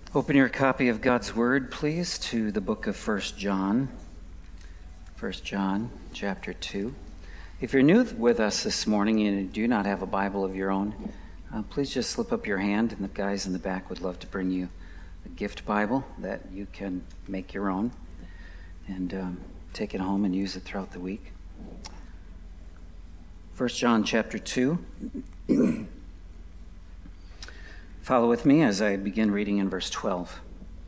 Open your copy of God's Word, please, to the book of 1 John. 1 John, chapter 2. If you're new with us this morning and you do not have a Bible of your own, please just slip up your hand, and the guys in the back would love to bring you a gift Bible that you can make your own and take it home and use it throughout the week. 1 John, chapter 2. Follow with me as I begin reading in verse 12.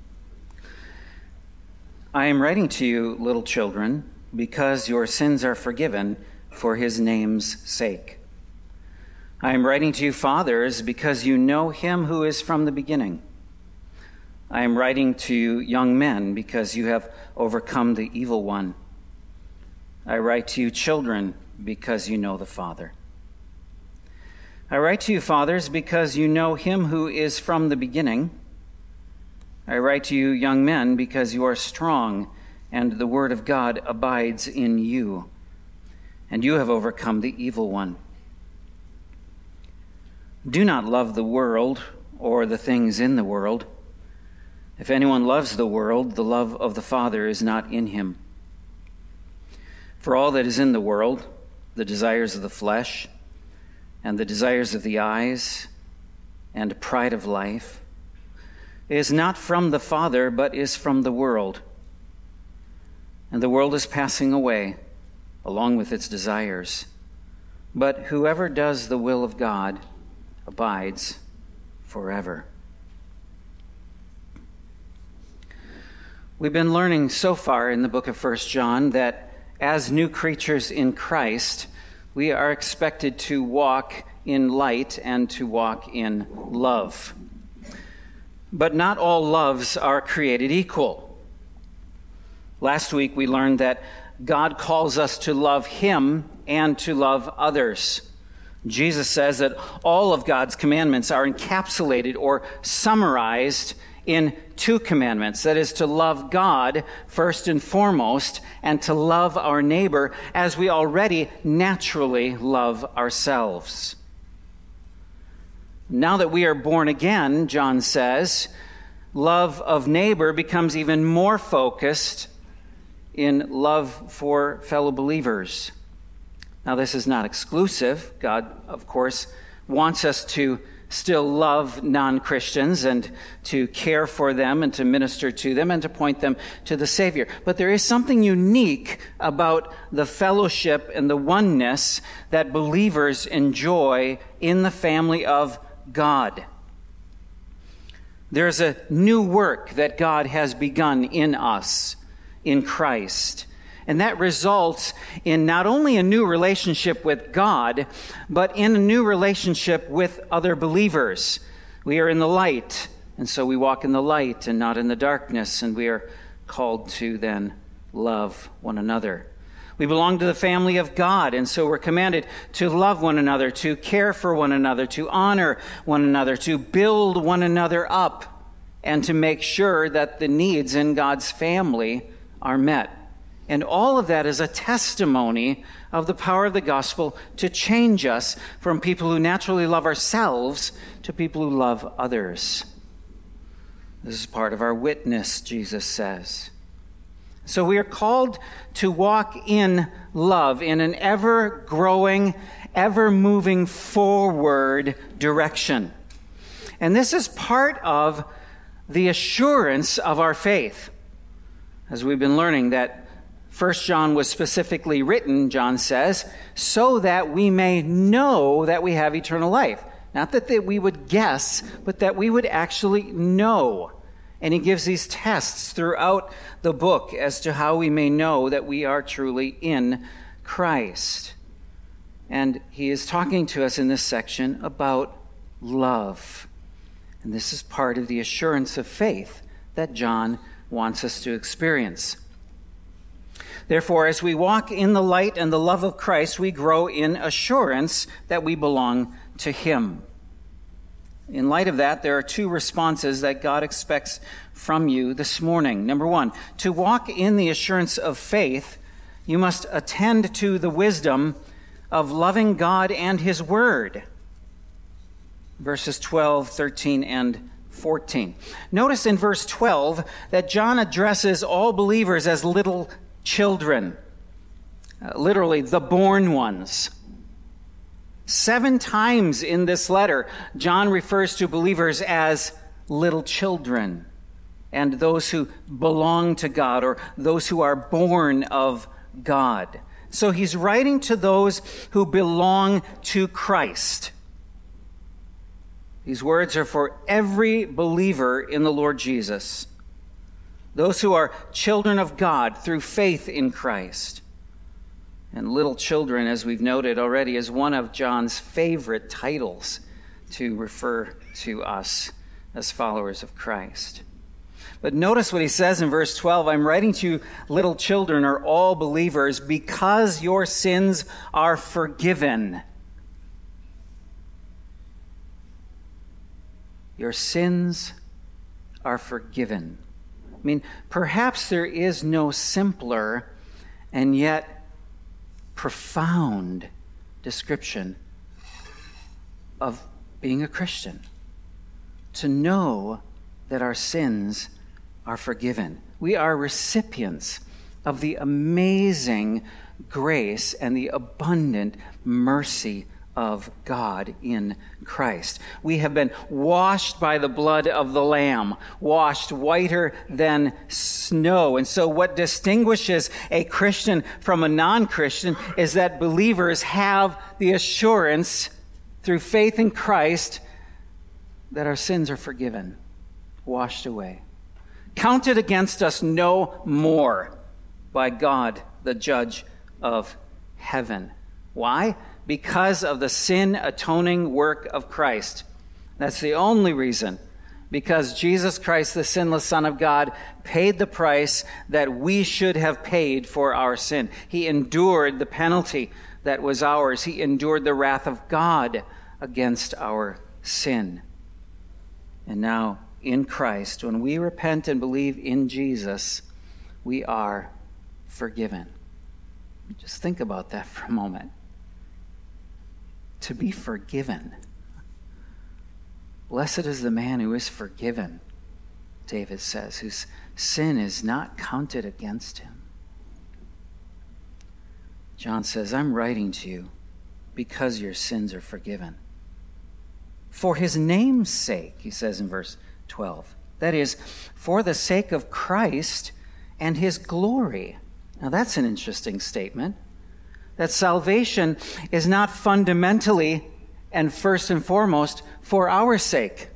I am writing to you, little children, because your sins are forgiven for his name's sake. I am writing to you, fathers, because you know him who is from the beginning. I am writing to you, young men, because you have overcome the evil one. I write to you, children, because you know the Father. I write to you, fathers, because you know him who is from the beginning. I write to you, young men, because you are strong, and the word of God abides in you, and you have overcome the evil one. Do not love the world or the things in the world. If anyone loves the world, the love of the Father is not in him. For all that is in the world, the desires of the flesh, and the desires of the eyes, and pride of life, is not from the Father, but is from the world. And the world is passing away, along with its desires. But whoever does the will of God abides forever. We've been learning so far in the book of 1 John that as new creatures in Christ, we are expected to walk in light and to walk in love. But not all loves are created equal. Last week we learned that God calls us to love him and to love others. Jesus says that all of God's commandments are encapsulated or summarized in two commandments. That is, to love God first and foremost, and to love our neighbor as we already naturally love ourselves. Now that we are born again, John says, love of neighbor becomes even more focused in love for fellow believers. Now, this is not exclusive. God, of course, wants us to still love non-Christians and to care for them and to minister to them and to point them to the Savior. But there is something unique about the fellowship and the oneness that believers enjoy in the family of God. There's a new work that God has begun in us, in Christ. And that results in not only a new relationship with God, but in a new relationship with other believers. We are in the light, and so we walk in the light and not in the darkness, and we are called to then love one another. We belong to the family of God, and so we're commanded to love one another, to care for one another, to honor one another, to build one another up, and to make sure that the needs in God's family are met. And all of that is a testimony of the power of the gospel to change us from people who naturally love ourselves to people who love others. This is part of our witness, Jesus says. So we are called to walk in love in an ever-growing, ever-moving forward direction. And this is part of the assurance of our faith. As we've been learning that 1 John was specifically written, John says, so that we may know that we have eternal life. Not that we would guess, but that we would actually know. And he gives these tests throughout the book as to how we may know that we are truly in Christ. And he is talking to us in this section about love. And this is part of the assurance of faith that John wants us to experience. Therefore, as we walk in the light and the love of Christ, we grow in assurance that we belong to him. In light of that, there are two responses that God expects from you this morning. Number one, to walk in the assurance of faith, you must attend to the wisdom of loving God and his word. Verses 12, 13, and 14. Notice in verse 12 that John addresses all believers as little children, literally the born ones. 7 times in this letter, John refers to believers as little children and those who belong to God or those who are born of God. So he's writing to those who belong to Christ. These words are for every believer in the Lord Jesus, those who are children of God through faith in Christ. And little children, as we've noted already, is one of John's favorite titles to refer to us as followers of Christ. But notice what he says in verse 12, I'm writing to you, little children, or all believers, because your sins are forgiven. Your sins are forgiven. I mean, perhaps there is no simpler and yet profound description of being a Christian. To know that our sins are forgiven. We are recipients of the amazing grace and the abundant mercy of God in Christ. We have been washed by the blood of the Lamb, washed whiter than snow. And so what distinguishes a Christian from a non-Christian is that believers have the assurance through faith in Christ that our sins are forgiven, washed away, counted against us no more by God, the judge of heaven. Why? Because of the sin-atoning work of Christ. That's the only reason. Because Jesus Christ, the sinless Son of God, paid the price that we should have paid for our sin. He endured the penalty that was ours. He endured the wrath of God against our sin. And now, in Christ, when we repent and believe in Jesus, we are forgiven. Just think about that for a moment. To be forgiven. Blessed is the man who is forgiven, David says, whose sin is not counted against him. John says, I'm writing to you because your sins are forgiven. For his name's sake, he says in verse 12. That is, for the sake of Christ and his glory. Now that's an interesting statement. That salvation is not fundamentally and first and foremost for our sake.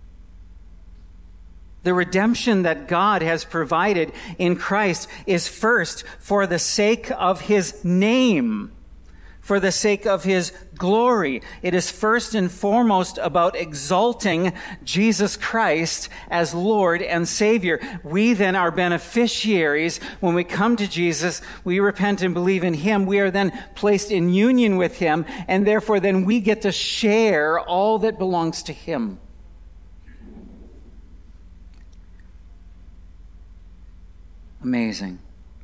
The redemption that God has provided in Christ is first for the sake of his name, for the sake of his glory. It is first and foremost about exalting Jesus Christ as Lord and Savior. We then are beneficiaries. When we come to Jesus, we repent and believe in him. We are then placed in union with him, and therefore then we get to share all that belongs to him. Amazing.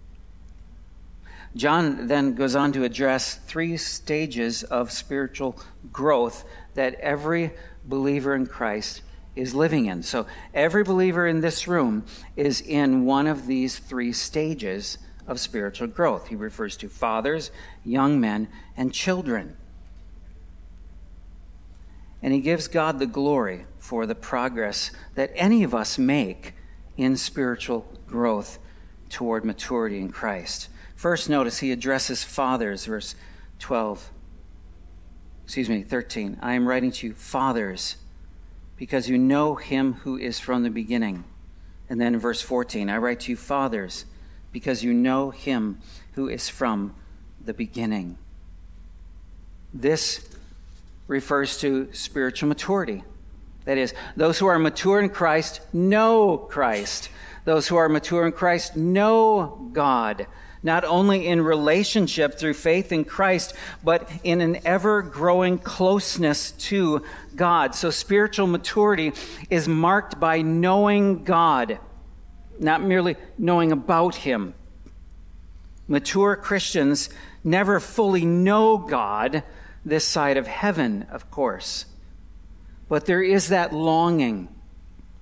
John then goes on to address 3 stages of spiritual growth that every believer in Christ is living in. So every believer in this room is in one of these 3 stages of spiritual growth. He refers to fathers, young men, and children. And he gives God the glory for the progress that any of us make in spiritual growth toward maturity in Christ. First, notice he addresses fathers, verse 13. I am writing to you, fathers, because you know him who is from the beginning. And then in verse 14, I write to you, fathers, because you know him who is from the beginning. This refers to spiritual maturity. That is, those who are mature in Christ know Christ. Those who are mature in Christ know God, not only in relationship through faith in Christ, but in an ever-growing closeness to God. So spiritual maturity is marked by knowing God, not merely knowing about him. Mature Christians never fully know God this side of heaven, of course. But there is that longing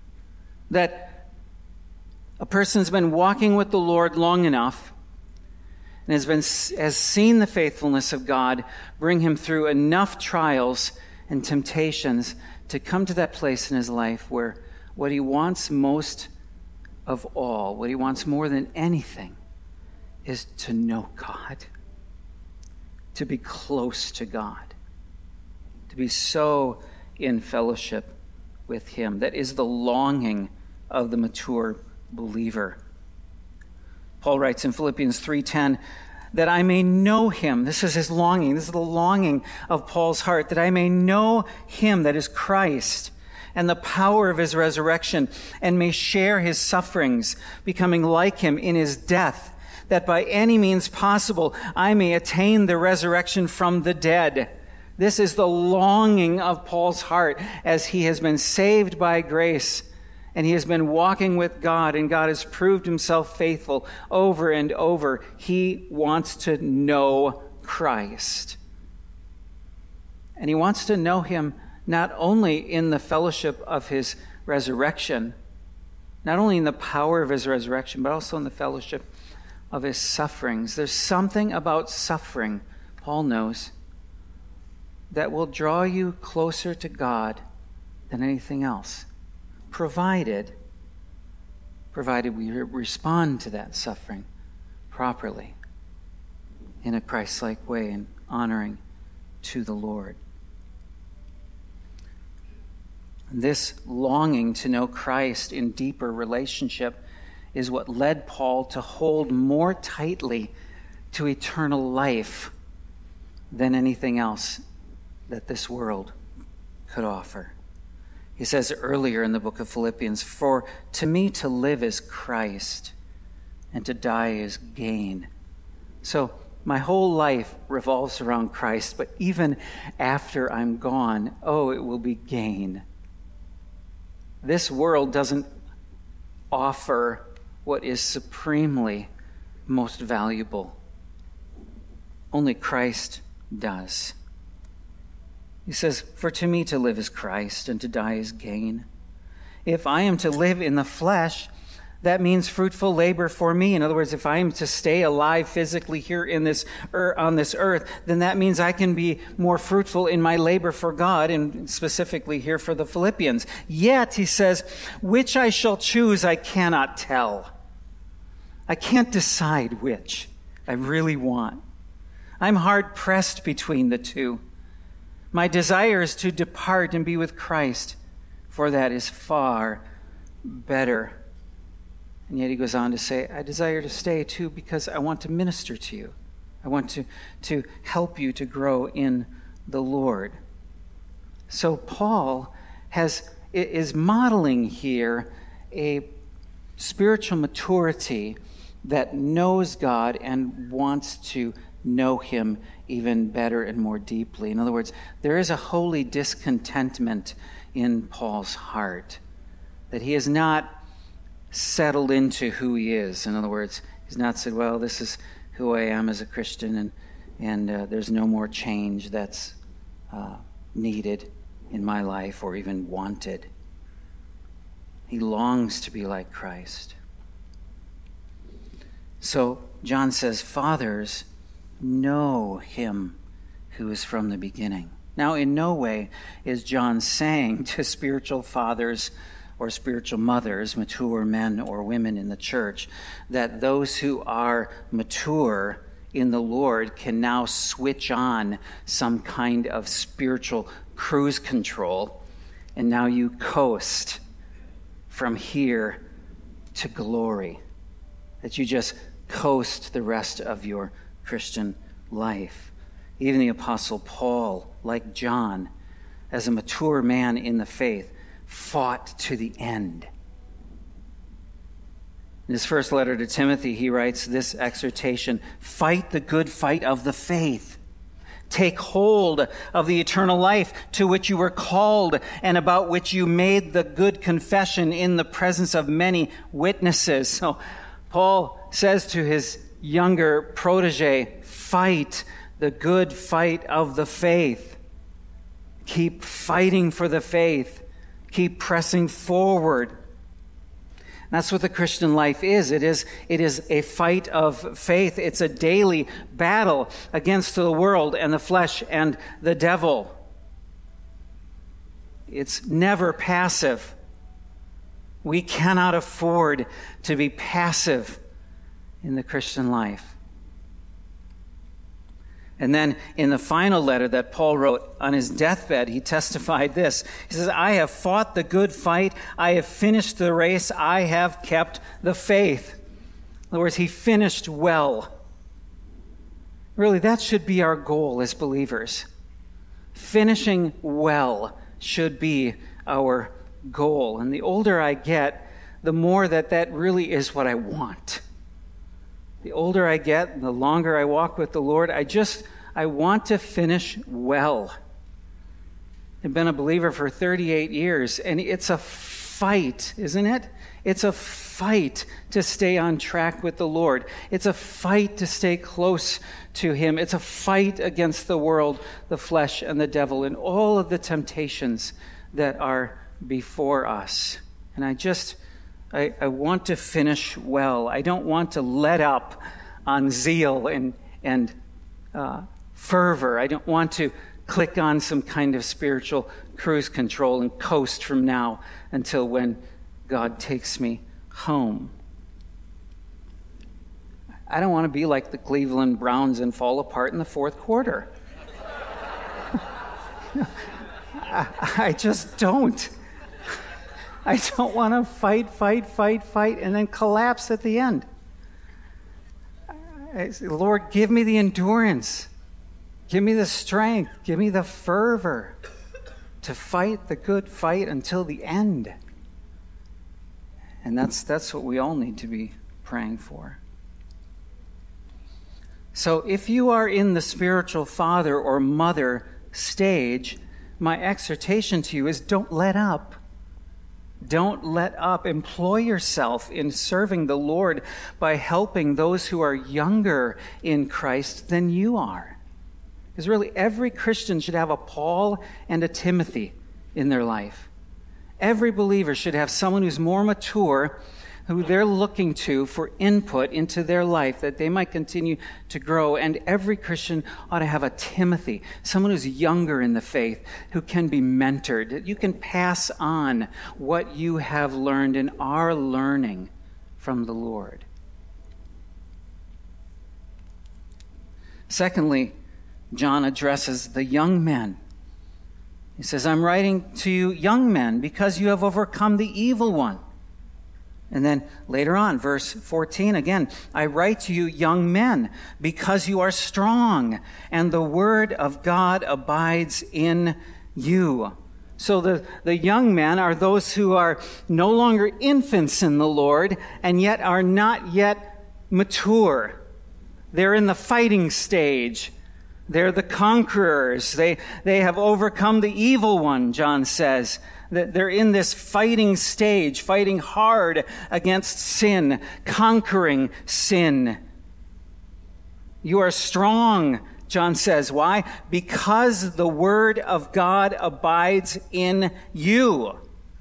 that a person's been walking with the Lord long enough and has seen the faithfulness of God bring him through enough trials and temptations to come to that place in his life where what he wants most of all, what he wants more than anything, is to know God, to be close to God, to be so in fellowship with him. That is the longing of the mature believer. Paul writes in Philippians 3:10, that I may know him. This is his longing. This is the longing of Paul's heart, that I may know him, that is Christ, and the power of his resurrection, and may share his sufferings, becoming like him in his death, that by any means possible I may attain the resurrection from the dead. This is the longing of Paul's heart as he has been saved by grace, and he has been walking with God, and God has proved himself faithful over and over. He wants to know Christ. And he wants to know him not only in the fellowship of his resurrection, not only in the power of his resurrection, but also in the fellowship of his sufferings. There's something about suffering, Paul knows, that will draw you closer to God than anything else, provided we respond to that suffering properly in a Christ-like way and honoring to the Lord. This longing to know Christ in deeper relationship is what led Paul to hold more tightly to eternal life than anything else that this world could offer. He says earlier in the book of Philippians, for to me to live is Christ, and to die is gain. So my whole life revolves around Christ, but even after I'm gone, it will be gain. This world doesn't offer what is supremely most valuable. Only Christ does. He says, for to me to live is Christ, and to die is gain. If I am to live in the flesh, that means fruitful labor for me. In other words, if I am to stay alive physically here on this earth, then that means I can be more fruitful in my labor for God, and specifically here for the Philippians. Yet, he says, which I shall choose, I cannot tell. I can't decide which I really want. I'm hard pressed between the two. My desire is to depart and be with Christ, for that is far better. And yet he goes on to say, I desire to stay too because I want to minister to you. I want to help you to grow in the Lord. So Paul is modeling here a spiritual maturity that knows God and wants to know him even better and more deeply. In other words, there is a holy discontentment in Paul's heart, that he has not settled into who he is. In other words, he's not said, well, this is who I am as a Christian, and there's no more change that's needed in my life or even wanted. He longs to be like Christ. So John says, fathers, know him who is from the beginning. Now, in no way is John saying to spiritual fathers or spiritual mothers, mature men or women in the church, that those who are mature in the Lord can now switch on some kind of spiritual cruise control, and now you coast from here to glory, that you just coast the rest of your Christian life. Even the Apostle Paul, like John, as a mature man in the faith, fought to the end. In his first letter to Timothy, he writes this exhortation, fight the good fight of the faith. Take hold of the eternal life to which you were called and about which you made the good confession in the presence of many witnesses. So Paul says to his younger protege, fight the good fight of the faith. Keep fighting for the faith. Keep pressing forward. That's what the Christian life is. It is a fight of faith. It's a daily battle against the world and the flesh and the devil. It's never passive. We cannot afford to be passive in the Christian life. And then in the final letter that Paul wrote on his deathbed, he testified this. He says, I have fought the good fight. I have finished the race. I have kept the faith. In other words, he finished well. Really, that should be our goal as believers. Finishing well should be our goal. And the older I get, the more that really is what I want. The older I get, the longer I walk with the Lord, I want to finish well. I've been a believer for 38 years, and it's a fight, isn't it? It's a fight to stay on track with the Lord. It's a fight to stay close to Him. It's a fight against the world, the flesh, and the devil, and all of the temptations that are before us. And I want to finish well. I don't want to let up on zeal and fervor. I don't want to click on some kind of spiritual cruise control and coast from now until when God takes me home. I don't want to be like the Cleveland Browns and fall apart in the fourth quarter. I just don't. I don't want to fight, and then collapse at the end. I say, Lord, give me the endurance. Give me the strength. Give me the fervor to fight the good fight until the end. And that's what we all need to be praying for. So if you are in the spiritual father or mother stage, my exhortation to you is don't let up. Don't let up. Employ yourself in serving the Lord by helping those who are younger in Christ than you are. Because really, every Christian should have a Paul and a Timothy in their life. Every believer should have someone who's more mature, who they're looking to for input into their life, that they might continue to grow. And every Christian ought to have a Timothy, someone who's younger in the faith, who can be mentored. You can pass on what you have learned and are learning from the Lord. Secondly, John addresses the young men. He says, I'm writing to you, young men, because you have overcome the evil one. And then later on, verse 14, again, I write to you, young men, because you are strong, and the word of God abides in you. So the young men are those who are no longer infants in the Lord, and yet are not yet mature. They're in the fighting stage. They're the conquerors. They have overcome the evil one, John says. That they're in this fighting stage, fighting hard against sin, conquering sin. You are strong, John says. Why? Because the word of God abides in you.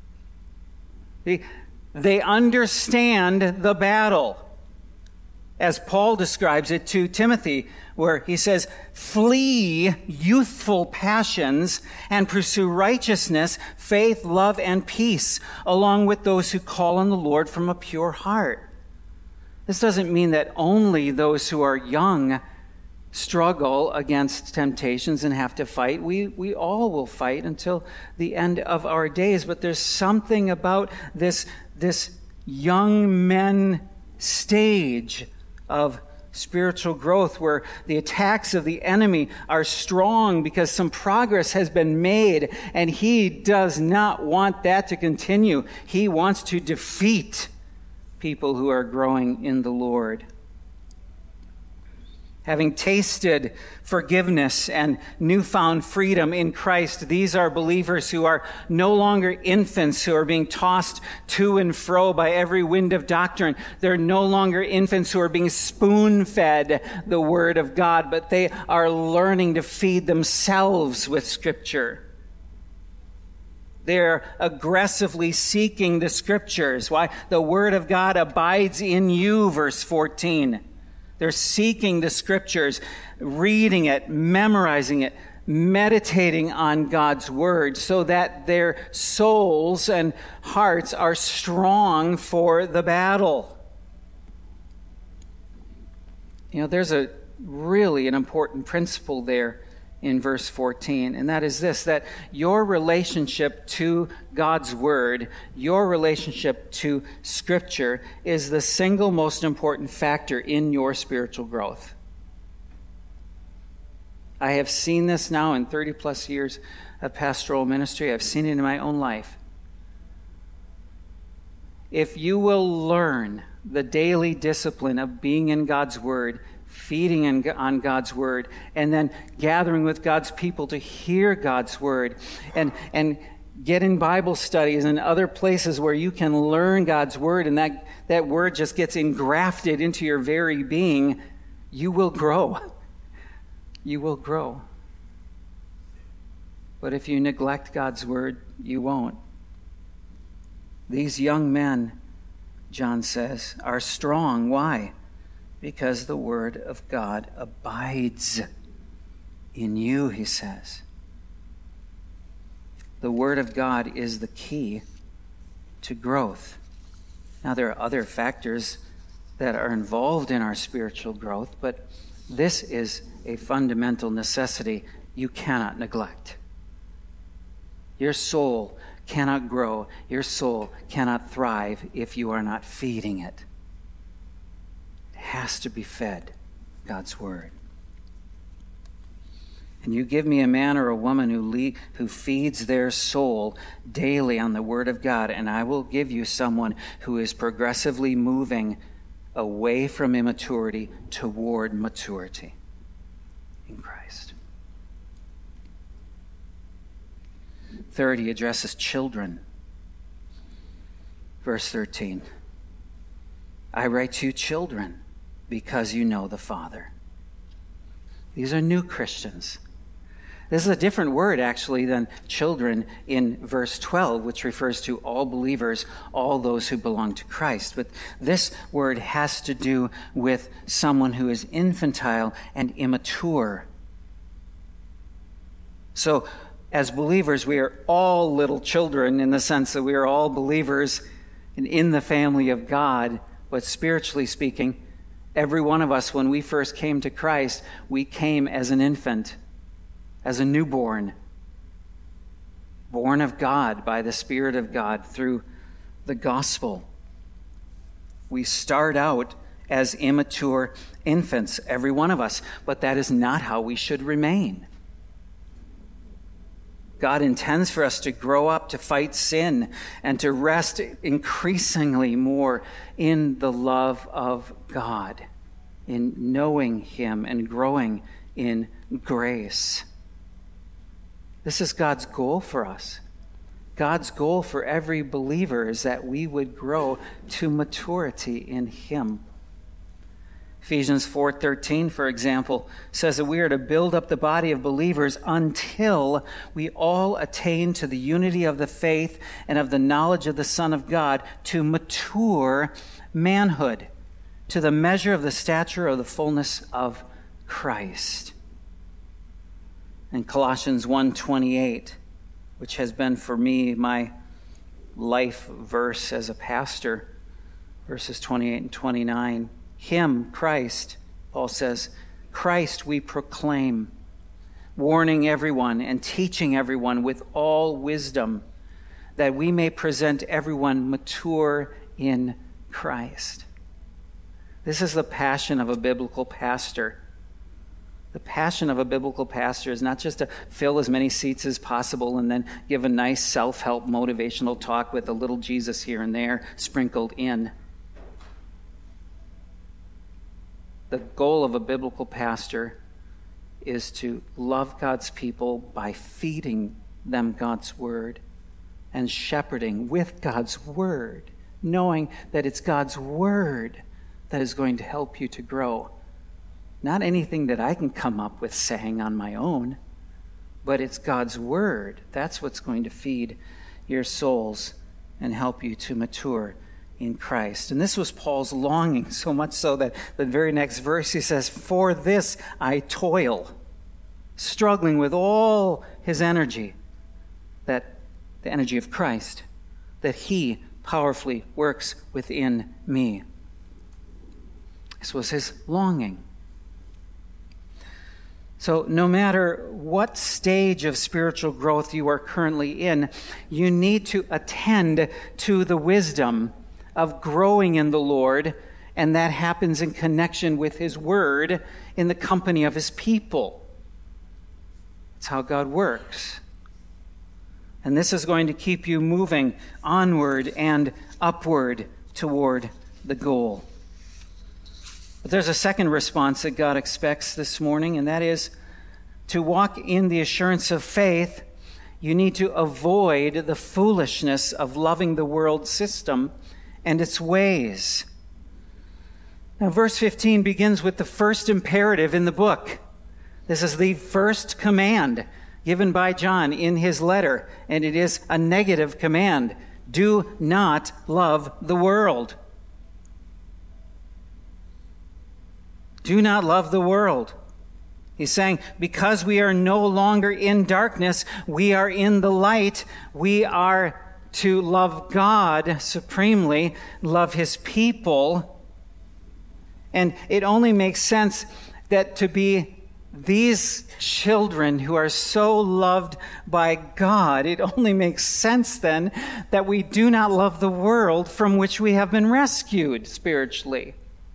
They understand the battle. As Paul describes it to Timothy, where he says, flee youthful passions and pursue righteousness, faith, love, and peace, along with those who call on the Lord from a pure heart. This doesn't mean that only those who are young struggle against temptations and have to fight. We all will fight until the end of our days, but there's something about this young men stage of spiritual growth where the attacks of the enemy are strong because some progress has been made, and he does not want that to continue. He wants to defeat people who are growing in the Lord. Having tasted forgiveness and newfound freedom in Christ, these are believers who are no longer infants who are being tossed to and fro by every wind of doctrine. They're no longer infants who are being spoon-fed the Word of God, but they are learning to feed themselves with Scripture. They're aggressively seeking the Scriptures. Why? The Word of God abides in you, verse 14. They're seeking the Scriptures, reading it, memorizing it, meditating on God's Word so that their souls and hearts are strong for the battle. You know, there's an important principle there in verse 14, and that is this, that your relationship to God's Word, your relationship to Scripture is the single most important factor in your spiritual growth. I have seen this now in 30 plus years of pastoral ministry. I've seen it in my own life. If you will learn the daily discipline of being in God's Word, feeding on God's Word, and then gathering with God's people to hear God's Word, and get in Bible studies and other places where you can learn God's Word, and that Word just gets engrafted into your very being, you will grow. You will grow. But if you neglect God's Word, you won't. These young men, John says, are strong. Why? Because the Word of God abides in you, he says. The Word of God is the key to growth. Now, there are other factors that are involved in our spiritual growth, but this is a fundamental necessity you cannot neglect. Your soul cannot grow. Your soul cannot thrive if you are not feeding it. It has to be fed, God's Word. And you give me a man or a woman who feeds their soul daily on the Word of God, and I will give you someone who is progressively moving away from immaturity toward maturity in Christ. Third, he addresses children. Verse 13. I write to you, children, because you know the Father. These are new Christians. This is a different word, actually, than children in verse 12, which refers to all believers, all those who belong to Christ. But this word has to do with someone who is infantile and immature. So, as believers, we are all little children in the sense that we are all believers and in the family of God. But spiritually speaking, every one of us, when we first came to Christ, we came as an infant, as a newborn, born of God by the Spirit of God through the gospel. We start out as immature infants, every one of us, but that is not how we should remain. God intends for us to grow up, to fight sin, and to rest increasingly more in the love of God, in knowing Him and growing in grace. This is God's goal for us. God's goal for every believer is that we would grow to maturity in Him. Ephesians 4:13, for example, says that we are to build up the body of believers until we all attain to the unity of the faith and of the knowledge of the Son of God, to mature manhood, to the measure of the stature of the fullness of Christ. And Colossians 1:28, which has been for me my life verse as a pastor, verses 28 and 29. Him, Christ, Paul says, Christ we proclaim, warning everyone and teaching everyone with all wisdom, that we may present everyone mature in Christ. This is the passion of a biblical pastor. The passion of a biblical pastor is not just to fill as many seats as possible and then give a nice self-help motivational talk with a little Jesus here and there sprinkled in. The goal of a biblical pastor is to love God's people by feeding them God's Word and shepherding with God's Word, knowing that it's God's Word that is going to help you to grow. Not anything that I can come up with saying on my own, but it's God's Word. That's what's going to feed your souls and help you to mature in Christ. And this was Paul's longing, so much so that the very next verse he says, "For this I toil," struggling with all his energy, that the energy of Christ, that he powerfully works within me. This was his longing. So no matter what stage of spiritual growth you are currently in, you need to attend to the wisdom of growing in the Lord, and that happens in connection with his word in the company of his people. That's how God works. And this is going to keep you moving onward and upward toward the goal. But there's a second response that God expects this morning, and that is to walk in the assurance of faith. You need to avoid the foolishness of loving the world system and its ways. Now, verse 15 begins with the first imperative in the book. This is the first command given by John in his letter, and it is a negative command. Do not love the world. Do not love the world. He's saying, because we are no longer in darkness, we are in the light. We are to love God supremely, love his people. And it only makes sense that to be these children who are so loved by God, it only makes sense then that we do not love the world from which we have been rescued spiritually.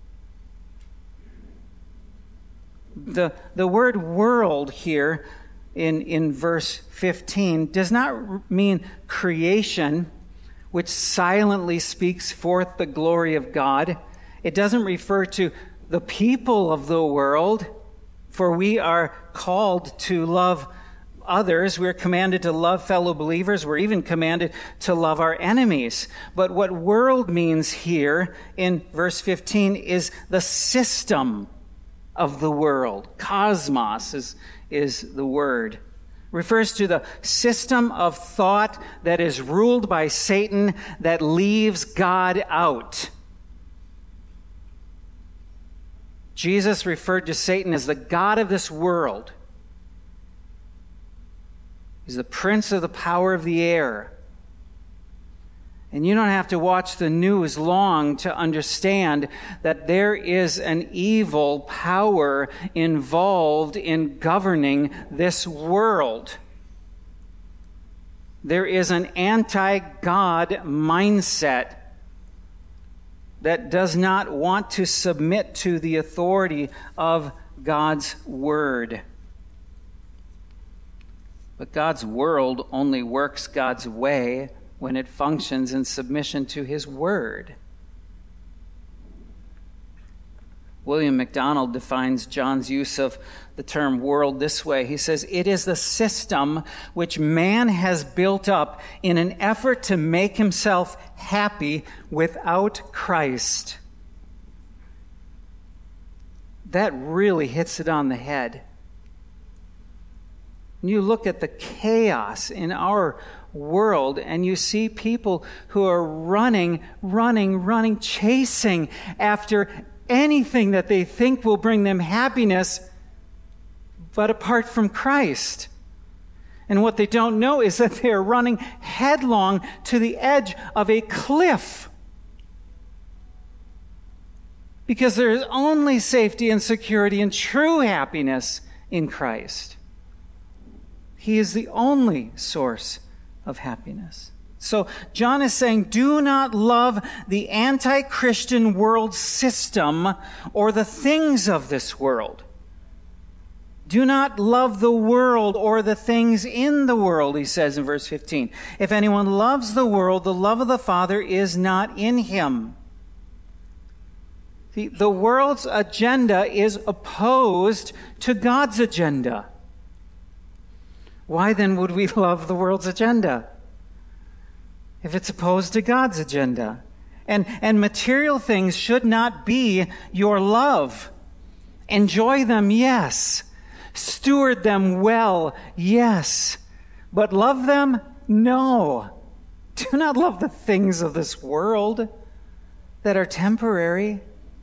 The word world here in verse 15 does not mean creation, which silently speaks forth the glory of God. It doesn't refer to the people of the world, for we are called to love others. We're commanded to love fellow believers. We're even commanded to love our enemies. But what world means here in verse 15 is the system of the world. Cosmos is the word. Refers to the system of thought that is ruled by Satan that leaves God out. Jesus referred to Satan as the god of this world. He's the prince of the power of the air. And you don't have to watch the news long to understand that there is an evil power involved in governing this world. There is an anti-God mindset that does not want to submit to the authority of God's word. But God's world only works God's way when it functions in submission to his word. William MacDonald defines John's use of the term world this way. He says, "It is the system which man has built up in an effort to make himself happy without Christ." That really hits it on the head. When you look at the chaos in our world and you see people who are running, chasing after anything that they think will bring them happiness, but apart from Christ. And what they don't know is that they are running headlong to the edge of a cliff. Because there is only safety and security and true happiness in Christ. He is the only source of happiness. So John is saying, do not love the anti-Christian world system or the things of this world. Do not love the world or the things in the world, he says in verse 15. If anyone loves the world, the love of the Father is not in him. The world's agenda is opposed to God's agenda. Why then would we love the world's agenda if it's opposed to God's agenda? And material things should not be your love. Enjoy them, yes. Steward them well, yes. But love them, no. Do not love the things of this world that are temporary.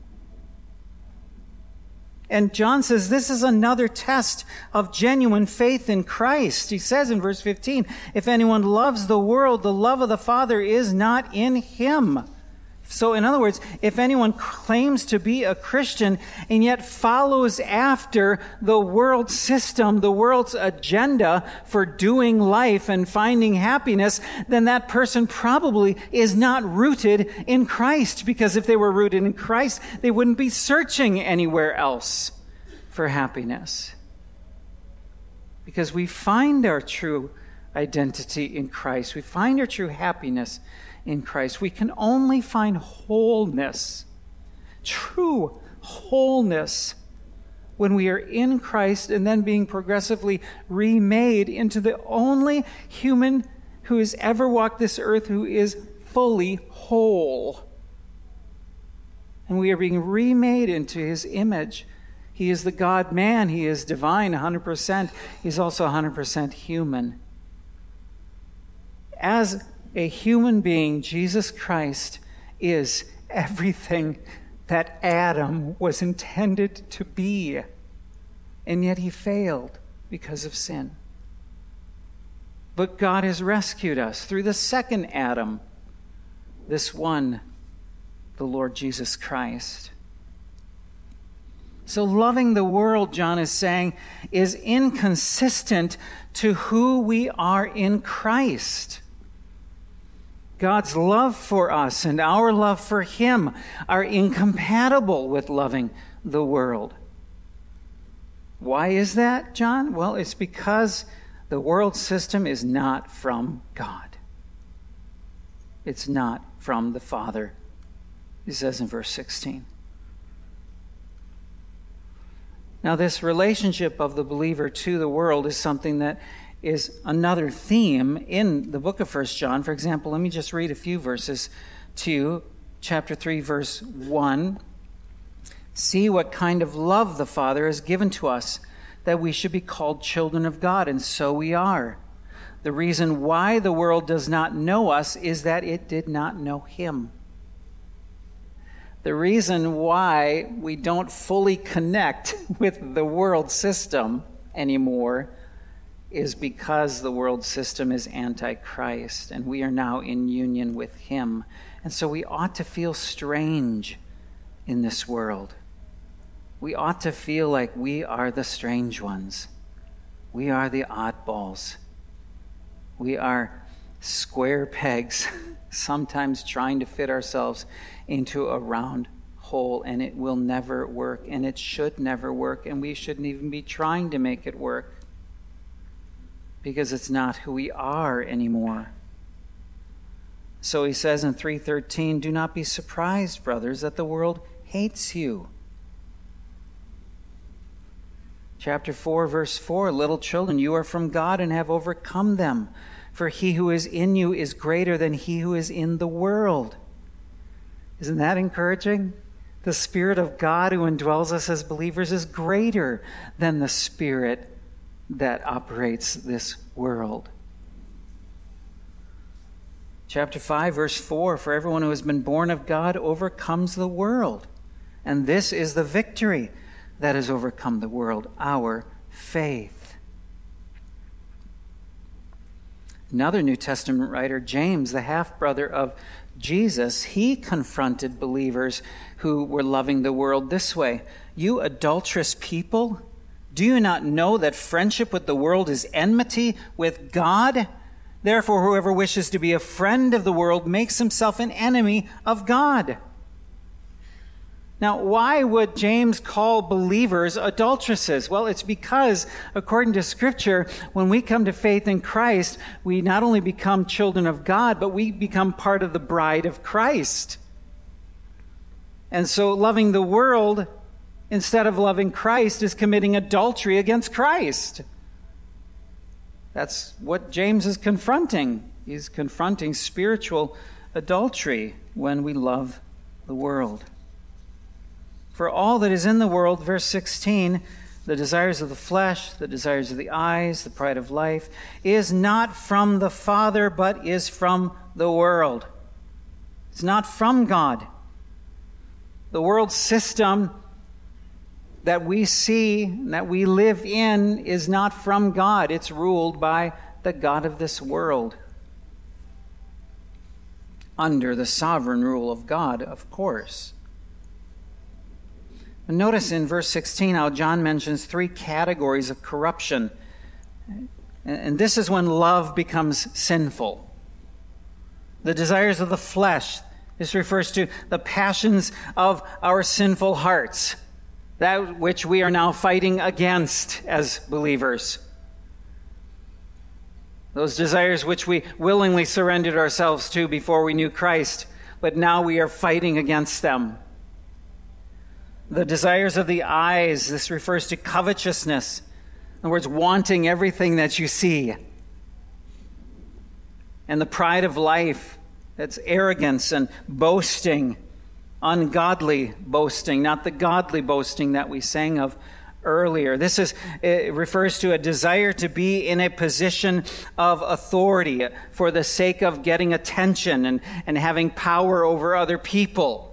And John says this is another test of genuine faith in Christ. He says in verse 15, if anyone loves the world, the love of the Father is not in him. So in other words, if anyone claims to be a Christian and yet follows after the world system, the world's agenda for doing life and finding happiness, then that person probably is not rooted in Christ, because if they were rooted in Christ, they wouldn't be searching anywhere else for happiness. Because we find our true identity in Christ. We find our true happiness in Christ. We can only find wholeness, true wholeness, when we are in Christ and then being progressively remade into the only human who has ever walked this earth who is fully whole. And we are being remade into his image. He is the God-man. He is divine 100%. He's also 100% human. As a human being, Jesus Christ is everything that Adam was intended to be. And yet he failed because of sin. But God has rescued us through the second Adam, this one, the Lord Jesus Christ. So loving the world, John is saying, is inconsistent to who we are in Christ. God's love for us and our love for him are incompatible with loving the world. Why is that, John? Well, it's because the world system is not from God. It's not from the Father, he says in verse 16. Now, this relationship of the believer to the world is something that is another theme in the book of 1 John. For example, let me just read a few verses to you. Chapter 3, verse 1. See what kind of love the Father has given to us, that we should be called children of God, and so we are. The reason why the world does not know us is that it did not know him. The reason why we don't fully connect with the world system anymore is because the world system is anti-Christ, and we are now in union with him. And so we ought to feel strange in this world. We ought to feel like we are the strange ones. We are the oddballs. We are square pegs, sometimes trying to fit ourselves into a round hole, and it will never work, and it should never work, and we shouldn't even be trying to make it work, because it's not who we are anymore. So he says in 3:13, do not be surprised, brothers, that the world hates you. Chapter 4, verse 4, little children, you are from God and have overcome them, for he who is in you is greater than he who is in the world. Isn't that encouraging? The Spirit of God who indwells us as believers is greater than the spirit that operates this world. Chapter 5, verse 4, for everyone who has been born of God overcomes the world. And this is the victory that has overcome the world, our faith. Another New Testament writer, James, the half-brother of Jesus, he confronted believers who were loving the world this way. You adulterous people, do you not know that friendship with the world is enmity with God? Therefore, whoever wishes to be a friend of the world makes himself an enemy of God. Now, why would James call believers adulteresses? Well, it's because, according to Scripture, when we come to faith in Christ, we not only become children of God, but we become part of the bride of Christ. And so loving the world instead of loving Christ is committing adultery against Christ. That's what James is confronting. He's confronting spiritual adultery when we love the world. For all that is in the world, verse 16, the desires of the flesh, the desires of the eyes, the pride of life, is not from the Father, but is from the world. It's not from God. The world system that we see, that we live in, is not from God. It's ruled by the God of this world. Under the sovereign rule of God, of course. And notice in verse 16 how John mentions 3 categories of corruption. And this is when love becomes sinful. The desires of the flesh. This refers to the passions of our sinful hearts. That which we are now fighting against as believers. Those desires which we willingly surrendered ourselves to before we knew Christ, but now we are fighting against them. The desires of the eyes, this refers to covetousness. In other words, wanting everything that you see. And the pride of life, that's arrogance and boasting, ungodly boasting, not the godly boasting that we sang of earlier. It refers to a desire to be in a position of authority for the sake of getting attention and having power over other people.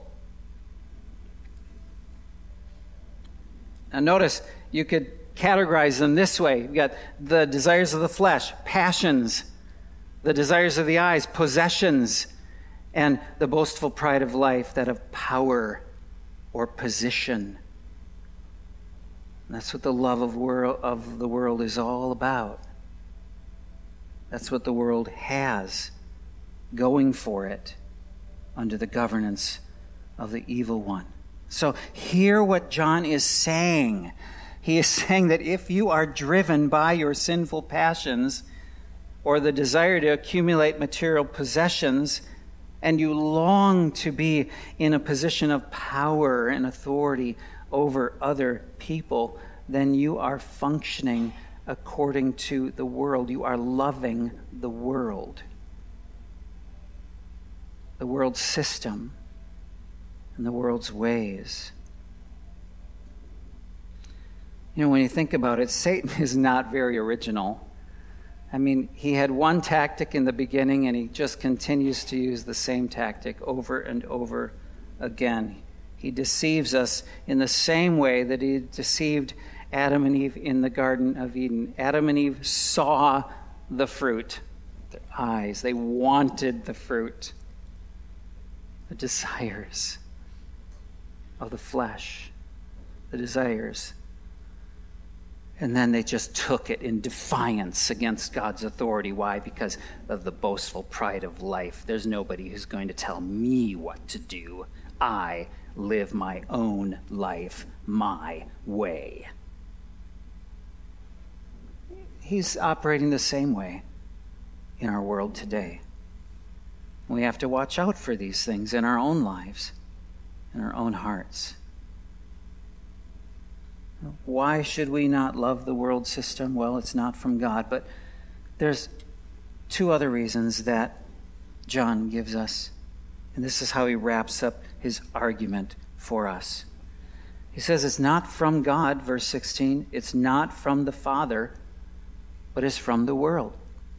Now notice, you could categorize them this way. You've got the desires of the flesh, passions, the desires of the eyes, possessions, and the boastful pride of life, that of power or position. And that's what the love of the world is all about. That's what the world has going for it under the governance of the evil one. So hear what John is saying. He is saying that if you are driven by your sinful passions or the desire to accumulate material possessions, and you long to be in a position of power and authority over other people, then you are functioning according to the world. You are loving the world's system, and the world's ways. You know, when you think about it, Satan is not very original. I mean, he had one tactic in the beginning, and he just continues to use the same tactic over and over again. He deceives us in the same way that he deceived Adam and Eve in the Garden of Eden. Adam and Eve saw the fruit. Their eyes, they wanted the fruit. The desires of the flesh, the desires. And then they just took it in defiance against God's authority. Why? Because of the boastful pride of life. There's nobody who's going to tell me what to do. I live my own life my way. He's operating the same way in our world today. We have to watch out for these things in our own lives, in our own hearts. Why should we not love the world system? Well, it's not from God, but there's 2 other reasons that John gives us. And this is how he wraps up his argument for us. He says it's not from God, verse 16. It's not from the Father, but it's from the world.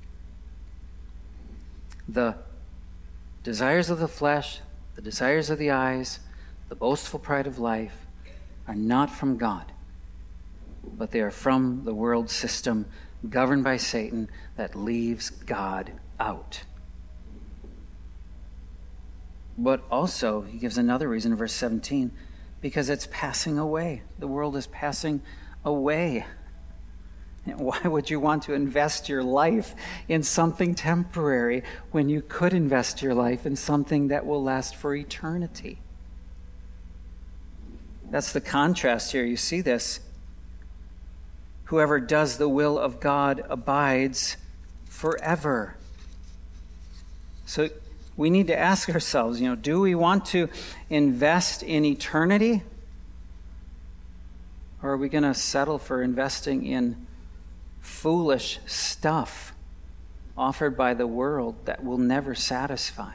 The desires of the flesh, the desires of the eyes, the boastful pride of life are not from God, but they are from the world system governed by Satan that leaves God out. But also, he gives another reason in verse 17, because it's passing away. The world is passing away. Why would you want to invest your life in something temporary when you could invest your life in something that will last for eternity? That's the contrast here. You see this. Whoever does the will of God abides forever. So we need to ask ourselves, do we want to invest in eternity? Or are we going to settle for investing in foolish stuff offered by the world that will never satisfy?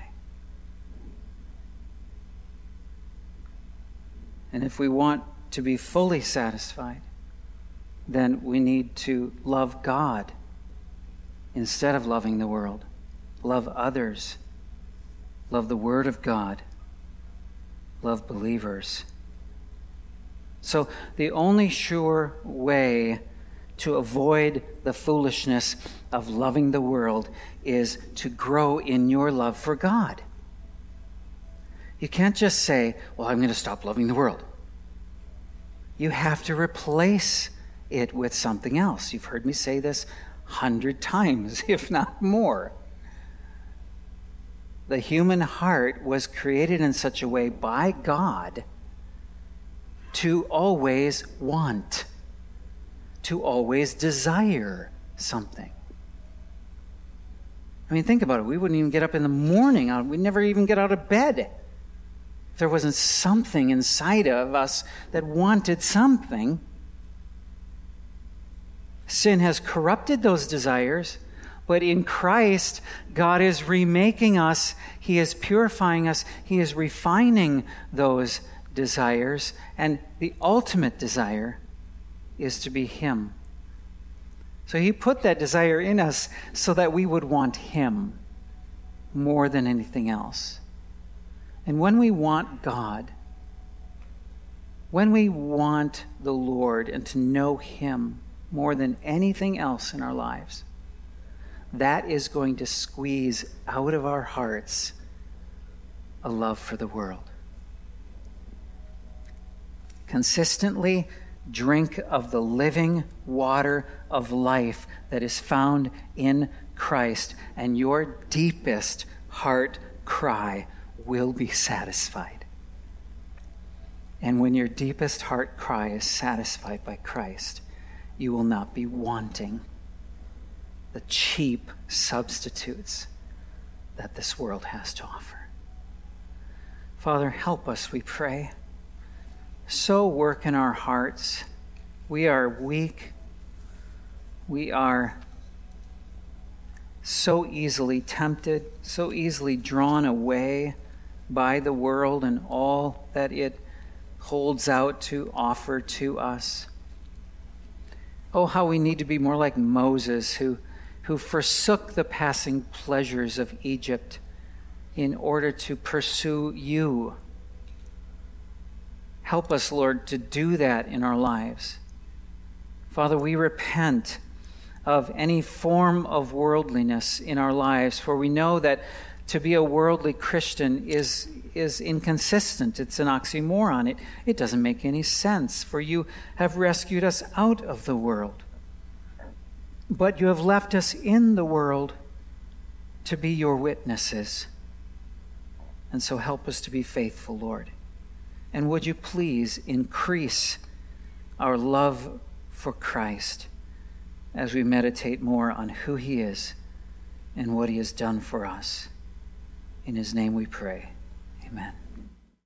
And if we want to be fully satisfied, then we need to love God instead of loving the world. Love others. Love the Word of God. Love believers. So the only sure way to avoid the foolishness of loving the world is to grow in your love for God. You can't just say, well, I'm going to stop loving the world. You have to replace it with something else. You've heard me say this 100 times, if not more. The human heart was created in such a way by God to always want, to always desire something. I mean, think about it. We wouldn't even get up in the morning. We'd never even get out of bed if there wasn't something inside of us that wanted something. Sin has corrupted those desires, but in Christ, God is remaking us. He is purifying us. He is refining those desires. And the ultimate desire is to be Him. So He put that desire in us so that we would want Him more than anything else. And when we want God, when we want the Lord and to know Him more than anything else in our lives, that is going to squeeze out of our hearts a love for the world. Consistently drink of the living water of life that is found in Christ, and your deepest heart cry will be satisfied. And when your deepest heart cry is satisfied by Christ, you will not be wanting the cheap substitutes that this world has to offer. Father, help us, we pray. So work in our hearts. We are weak. We are so easily tempted, so easily drawn away by the world and all that it holds out to offer to us. Oh, how we need to be more like Moses, who forsook the passing pleasures of Egypt in order to pursue you. Help us, Lord, to do that in our lives. Father, we repent of any form of worldliness in our lives, for we know that to be a worldly Christian is inconsistent. It's an oxymoron. It doesn't make any sense, for you have rescued us out of the world. But you have left us in the world to be your witnesses. And so help us to be faithful, Lord. And would you please increase our love for Christ as we meditate more on who He is and what He has done for us. In His name we pray. Amen.